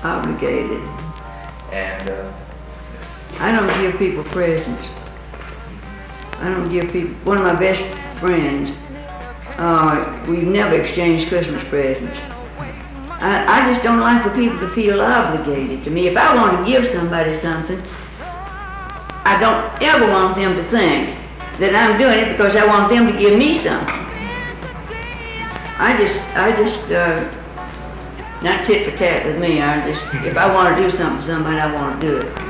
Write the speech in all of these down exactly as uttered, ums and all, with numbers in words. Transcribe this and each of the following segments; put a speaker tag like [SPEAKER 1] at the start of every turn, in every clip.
[SPEAKER 1] obligated.
[SPEAKER 2] And uh,
[SPEAKER 1] I don't give people presents. I don't give people, one of my best friends, uh, we've never exchanged Christmas presents. I, I just don't like for people to feel obligated to me. If I want to give somebody something, I don't ever want them to think that I'm doing it because I want them to give me something. I just, I just, uh, not tit for tat with me. I just, if I want to do something for somebody, I want to do it.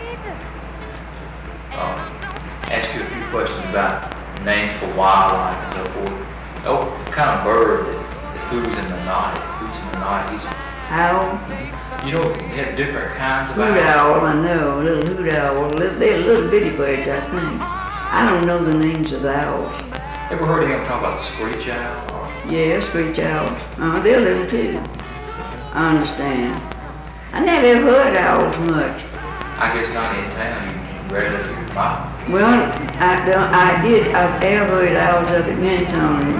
[SPEAKER 2] um, ask you a few questions about names for wildlife and so forth. Oh, what kind of bird that, that who's in the night? Who's in the night? He's,
[SPEAKER 1] Owl,
[SPEAKER 2] you know, they have different kinds of
[SPEAKER 1] hoot
[SPEAKER 2] owls.
[SPEAKER 1] owl, I know, little hoot owl. Little, they're little bitty birds, I think. I don't know the names of owls.
[SPEAKER 2] Ever heard anyone talk about the screech owl? Or,
[SPEAKER 1] Yeah, screech owls. Uh, they're little too. I understand. I never ever heard owls much.
[SPEAKER 2] I guess not in town. You rarely hear about them.
[SPEAKER 1] Well, I, don't- I did, I've ever heard owls up at Mentone.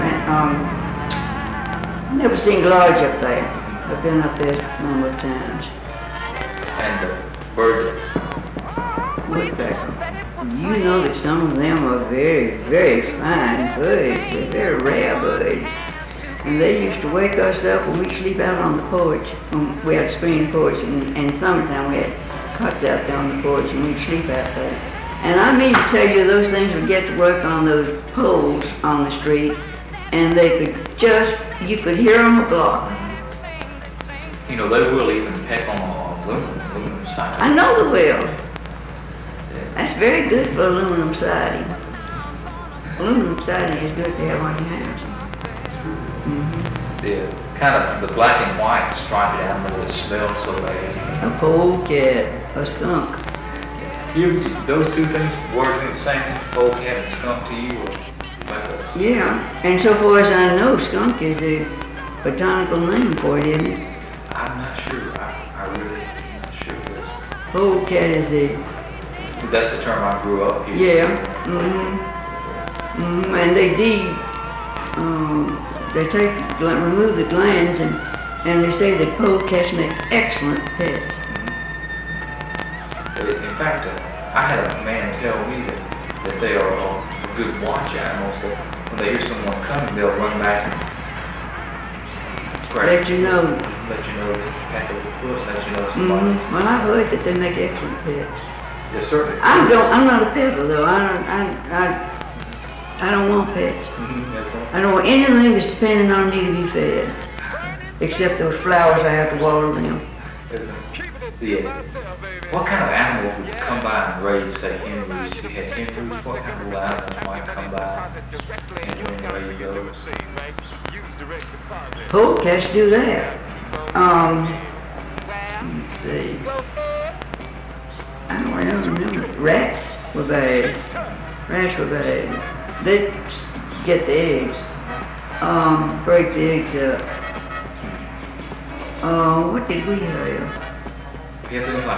[SPEAKER 1] Um, never seen large up there. I've been up there a number of times.
[SPEAKER 2] And the bird
[SPEAKER 1] Woodpecker. You know that some of them are very, very fine birds. They're very rare birds. And they used to wake us up when we sleep out on the porch. Um, we had a screen porch, and in summertime we had cots out there on the porch, and we'd sleep out there. And I mean to tell you, those things would get to work on those poles on the street, and they could just, you could hear them a block.
[SPEAKER 2] You know, they will even peck on the aluminum, aluminum siding.
[SPEAKER 1] I know the will. That's very good for aluminum siding. Aluminum siding is good to have on your house. Mm-hmm.
[SPEAKER 2] The kind of the black and white striped animal that smells so bad.
[SPEAKER 1] A polecat, a skunk.
[SPEAKER 2] You, those two things work in the same thing, polecat and skunk to you, or like a,
[SPEAKER 1] Yeah, and so far as I know, skunk is a botanical name for it, isn't it?
[SPEAKER 2] I'm not sure. I, I really am not sure of this.
[SPEAKER 1] Polecat is a,
[SPEAKER 2] That's the term I grew up here.
[SPEAKER 1] yeah, mm-hmm. Mm-hmm. And they de, um, they take, gla- remove the glands, and, and they say that polecats make excellent pets.
[SPEAKER 2] But in fact, uh, I had a man tell me that, that they are uh, good watch animals. That when they hear someone coming, they'll run back and scratch.
[SPEAKER 1] Let you know.
[SPEAKER 2] Let you know that back of the foot. Let you know somebody.
[SPEAKER 1] Mm-hmm. Well, I've heard that they make excellent pets.
[SPEAKER 2] Yes, certainly.
[SPEAKER 1] I don't, I'm not a peddler though. I don't, I, I, I don't want pets.
[SPEAKER 2] Mm-hmm. That's right.
[SPEAKER 1] I don't want anything that's depending on me to be fed, except those flowers I have to water them.
[SPEAKER 2] Yeah. What kind of animals would come by and raise, say, hen roosts? If you had hen roosts, what kind of little animals might come by and raise those?
[SPEAKER 1] Polecats do that. Um, let's see. I don't really remember. Rats were bad. Rats were bad. They get the eggs. Um, break the eggs up. Uh, what did we have?
[SPEAKER 2] You have things like,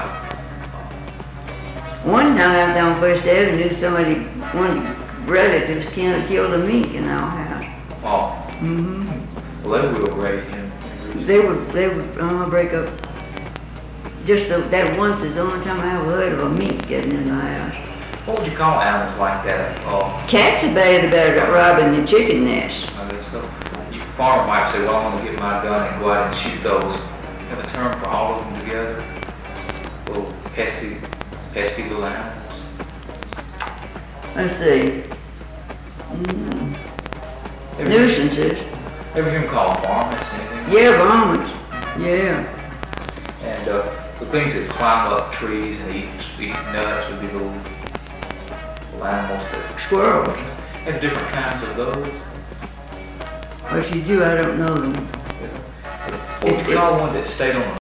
[SPEAKER 1] One time out there on First Avenue, somebody, one relatives kind of killed a mink in our house.
[SPEAKER 2] oh,
[SPEAKER 1] Mm-hmm.
[SPEAKER 2] well, they will raise hen.
[SPEAKER 1] They would, they would uh, break up. Just the, that once is the only time I ever heard of a mink getting in the house.
[SPEAKER 2] What would you call animals like that? Oh,
[SPEAKER 1] Cats are bad about robbing the chicken nest.
[SPEAKER 2] I guess so. You farmer might say, well, I'm going to get my gun and go out and shoot those. Have a term for all of them together? Little pesky, pesky little animals.
[SPEAKER 1] Let's see. Mm.
[SPEAKER 2] Ever,
[SPEAKER 1] Nuisances.
[SPEAKER 2] ever hear them called varmints? Anything?
[SPEAKER 1] Yeah, varmints. Yeah.
[SPEAKER 2] And uh, the things that climb up trees and eat, eat nuts would be little, little animals that
[SPEAKER 1] Squirrels.
[SPEAKER 2] have different kinds of those.
[SPEAKER 1] What you do, I don't know them.
[SPEAKER 2] What would you call one that stayed on the